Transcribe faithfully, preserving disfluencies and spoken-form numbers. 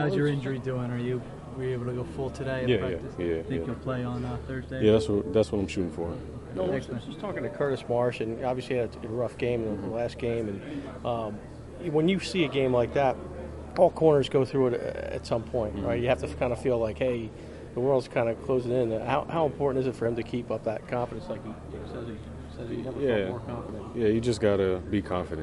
How's your injury doing? Are you were you able to go full today? Yeah, in practice? yeah, yeah. Think yeah. you'll play on uh, Thursday? Yeah, that's what that's what I'm shooting for. No, I was Excellent. just talking to Curtis Marsh, and obviously had a rough game in the last game. And um, when you see a game like that, all corners go through it at some point, right? You have to kind of feel like, hey, the world's kind of closing in. How, how important is it for him to keep up that confidence, like he says he says he never Yeah, felt more confident? yeah. You just gotta be confident.